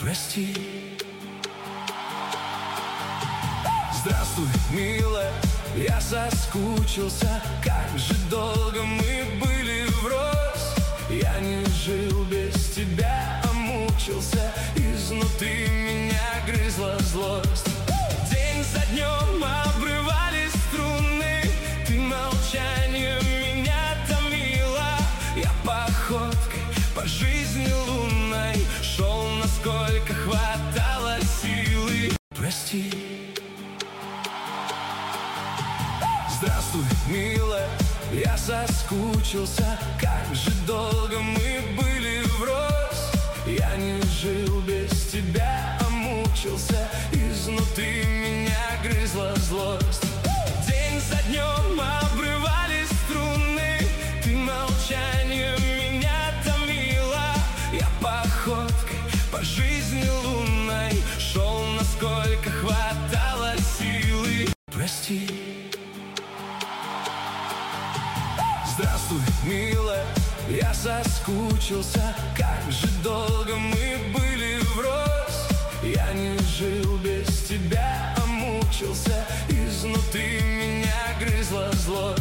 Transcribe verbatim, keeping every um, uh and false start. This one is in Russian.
прости. Здравствуй, милая, я соскучился. Как же долго мы были врозь. Я не жил без тебя, а мучился. Изнутри меня грызла злость. День за днем обрывались струны. Ты молчанием меня томила. Я походкой по жизни лунной шел, насколько хватало силы. Прости. Здравствуй, милая, я соскучился. Как же долго мы были врозь. Я не жил без тебя, а мучился. Изнутри меня грызла злость. День за днем обрывались струны. Ты молчанием меня томила. Я походкой по жизни лунной шел, насколько хватало силы. Прости. Здравствуй, милая, я соскучился. Как же долго мы были врозь. Я не жил без тебя, а мучился. Изнутри меня грызла злость.